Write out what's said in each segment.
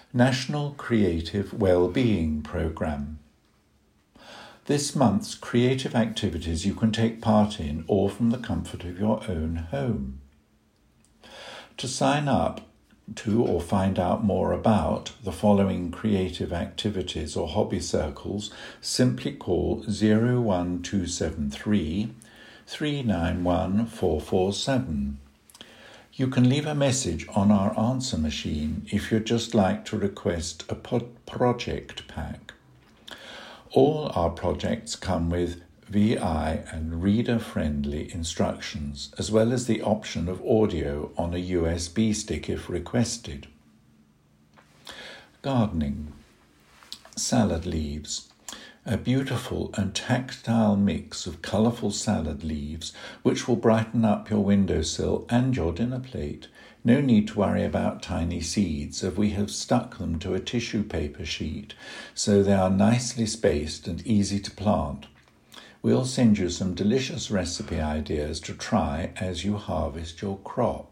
National Creative Wellbeing Programme. This month's creative activities you can take part in all from the comfort of your own home. To sign up to or find out more about the following creative activities or hobby circles, simply call 01273 391 447. You can leave a message on our answer machine if you'd just like to request a project pack. All our projects come with VI and reader-friendly instructions, as well as the option of audio on a USB stick if requested. Gardening. Salad leaves. A beautiful and tactile mix of colourful salad leaves which will brighten up your windowsill and your dinner plate. No need to worry about tiny seeds, as we have stuck them to a tissue paper sheet so they are nicely spaced and easy to plant. We'll send you some delicious recipe ideas to try as you harvest your crop.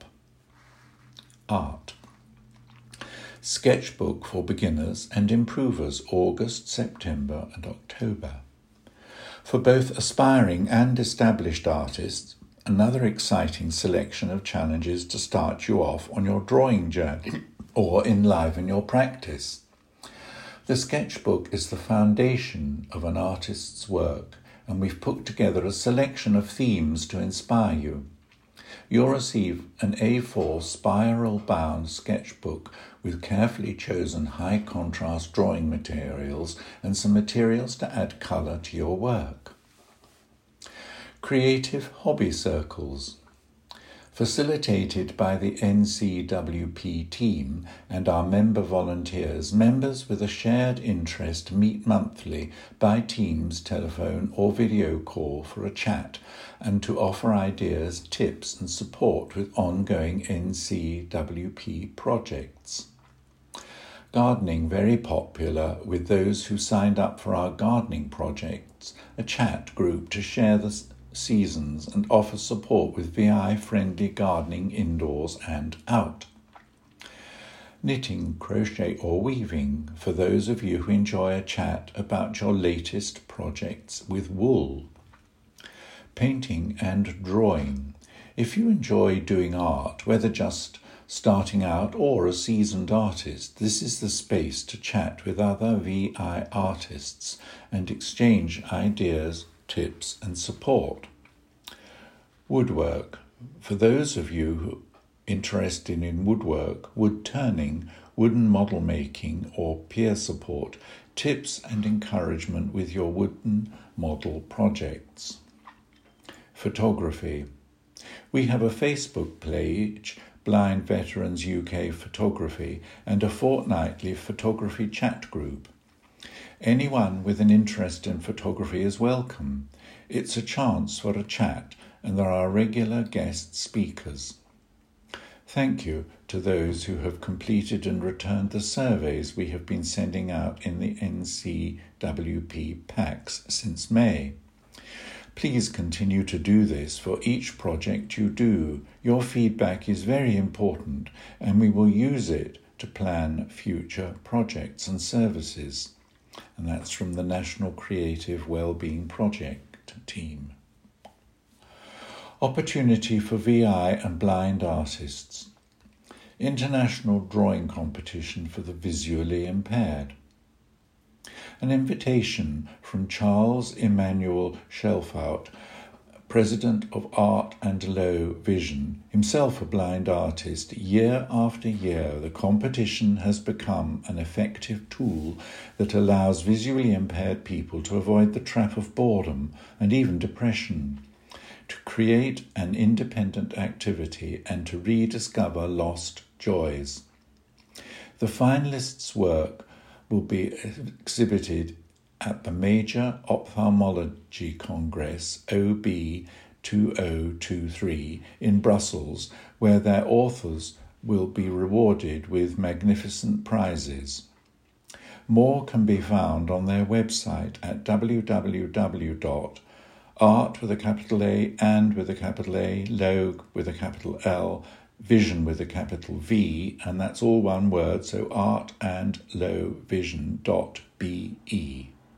Art. Sketchbook for beginners and improvers, August, September and October. For both aspiring and established artists, another exciting selection of challenges to start you off on your drawing journey or enliven your practice. The sketchbook is the foundation of an artist's work, and we've put together a selection of themes to inspire you. You'll receive an A4 spiral-bound sketchbook with carefully chosen high-contrast drawing materials and some materials to add colour to your work. Creative hobby circles. Facilitated by the NCWP team and our member volunteers, members with a shared interest meet monthly by Teams, telephone or video call for a chat and to offer ideas, tips and support with ongoing NCWP projects. Gardening, very popular with those who signed up for our gardening projects, a chat group to share the seasons and offer support with VI-friendly gardening indoors and out. Knitting, crochet or weaving for those of you who enjoy a chat about your latest projects with wool. Painting and drawing. If you enjoy doing art, whether just starting out or a seasoned artist, this is the space to chat with other VI artists and exchange ideas, tips and support. Woodwork. For those of you who are interested in woodwork, wood turning, wooden model making or peer support, tips and encouragement with your wooden model projects. Photography. We have a Facebook page, Blind Veterans UK Photography, and a fortnightly photography chat group. Anyone with an interest in photography is welcome. It's a chance for a chat, and there are regular guest speakers. Thank you to those who have completed and returned the surveys we have been sending out in the NCWP packs since May. Please continue to do this for each project you do. Your feedback is very important, and we will use it to plan future projects and services. And that's from the National Creative Wellbeing Project team. Opportunity for VI and blind artists. International drawing competition for the visually impaired. An invitation from Charles Emmanuel Shelfout, President of Art and Low Vision, himself a blind artist. Year after year, the competition has become an effective tool that allows visually impaired people to avoid the trap of boredom and even depression, to create an independent activity and to rediscover lost joys. The finalists' work will be exhibited at the Major Ophthalmology Congress, OB 2023, in Brussels, where their authors will be rewarded with magnificent prizes. More can be found on their website at www.art with a capital A and with a capital A, log with a capital L, vision with a capital V, and that's all one word, so artandlowvision.be.